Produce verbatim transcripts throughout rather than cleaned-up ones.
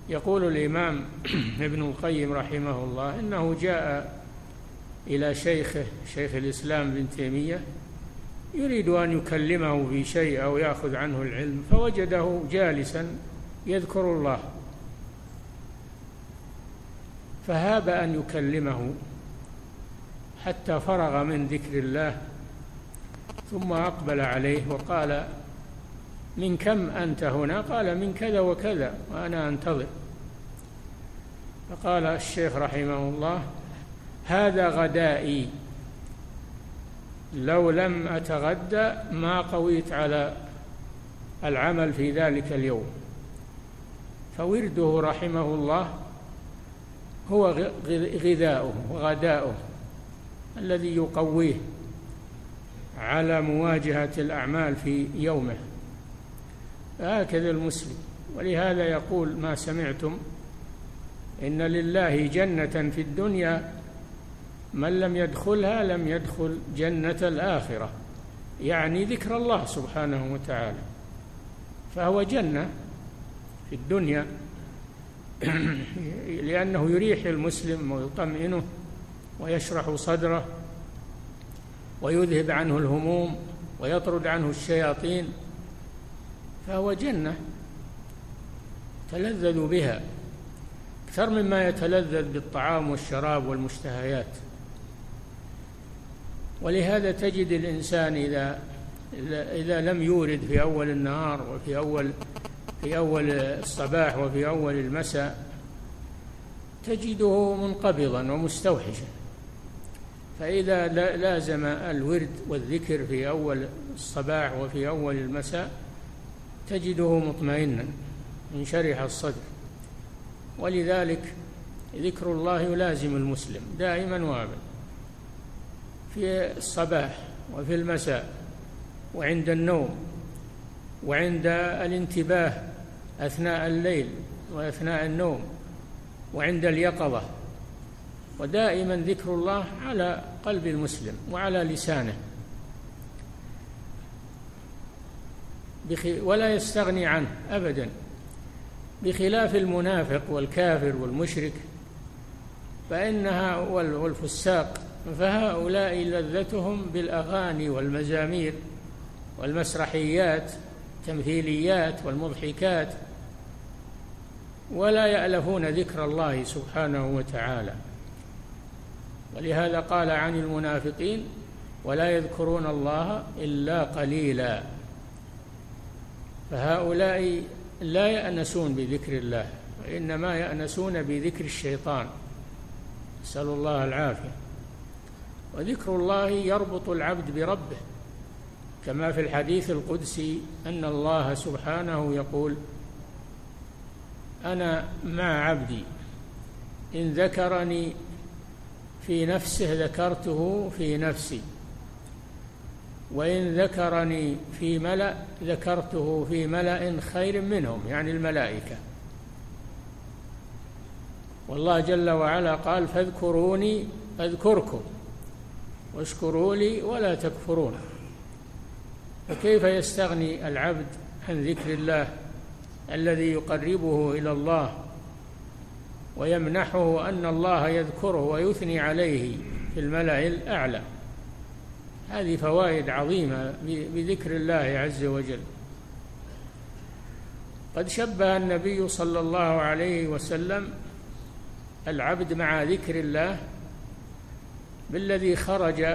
يقول الإمام ابن القيم رحمه الله إنه جاء إلى شيخه شيخ الإسلام ابن تيمية يريد أن يكلمه في شيء أو يأخذ عنه العلم، فوجده جالسا يذكر الله فهاب أن يكلمه حتى فرغ من ذكر الله، ثم أقبل عليه وقال: من كم أنت هنا؟ قال: من كذا وكذا وأنا أنتظر. فقال الشيخ رحمه الله: هذا غدائي، لو لم أتغدى ما قويت على العمل في ذلك اليوم. فورده رحمه الله هو غذاؤه وغداؤه الذي يقويه على مواجهة الأعمال في يومه. هكذا المسلم. ولهذا يقول: ما سمعتم إن لله جنة في الدنيا من لم يدخلها لم يدخل جنة الآخرة، يعني ذكر الله سبحانه وتعالى، فهو جنة في الدنيا لأنه يريح المسلم ويطمئنه ويشرح صدره ويذهب عنه الهموم ويطرد عنه الشياطين، فهو جنة تلذذ بها أكثر مما يتلذذ بالطعام والشراب والمشتهيات. ولهذا تجد الإنسان إذا إذا لم يورد في أول النهار وفي أول في أول الصباح وفي أول المساء تجده منقبضا ومستوحشا، فإذا لازم الورد والذكر في أول الصباح وفي أول المساء تجده مطمئنا منشرح الصدر. ولذلك ذكر الله يلازم المسلم دائما وابدا في الصباح وفي المساء وعند النوم وعند الانتباه أثناء الليل وأثناء النوم وعند اليقظة، ودائما ذكر الله على قلب المسلم وعلى لسانه، ولا يستغني عنه أبدا، بخلاف المنافق والكافر والمشرك فإنها والفساق، فهؤلاء لذتهم بالأغاني والمزامير والمسرحيات التمثيليات والمضحكات، ولا يألفون ذكر الله سبحانه وتعالى. ولهذا قال عن المنافقين: ولا يذكرون الله إلا قليلا. فهؤلاء لا يأنسون بذكر الله، وإنما يأنسون بذكر الشيطان، نسأل الله العافية. وذكر الله يربط العبد بربه، كما في الحديث القدسي أن الله سبحانه يقول: أنا مع عبدي إن ذكرني في نفسه ذكرته في نفسي، وإن ذكرني في ملأ ذكرته في ملأ خير منهم، يعني الملائكة. والله جل وعلا قال: فاذكروني أذكركم واشكروا لي ولا تكفرون. فكيف يستغني العبد عن ذكر الله الذي يقربه إلى الله ويمنحه أن الله يذكره ويثني عليه في الملأ الأعلى؟ هذه فوائد عظيمة بذكر الله عز وجل. قد شبه النبي صلى الله عليه وسلم العبد مع ذكر الله بالذي خرج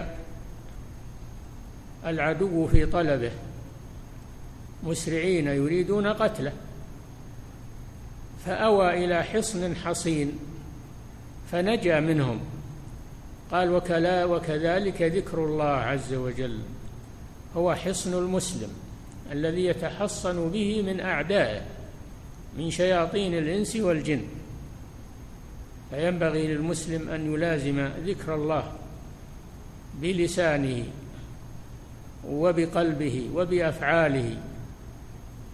العدو في طلبه مسرعين يريدون قتله، فأوى إلى حصن حصين فنجا منهم. قال: وكلا وكذلك ذكر الله عز وجل هو حصن المسلم الذي يتحصن به من أعدائه من شياطين الإنس والجن. فينبغي للمسلم أن يلازم ذكر الله بلسانه وبقلبه وبأفعاله